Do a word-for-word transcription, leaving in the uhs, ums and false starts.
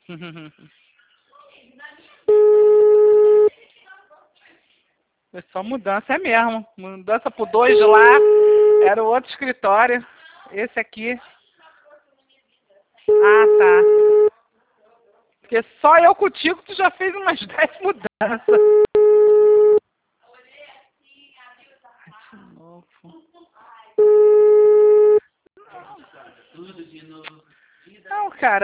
Foi só mudança, é mesmo. Mudança pro dois lá, era o outro escritório. Esse aqui. Ah, tá. Porque só eu contigo tu já fez umas dez mudanças. De novo. Não, cara.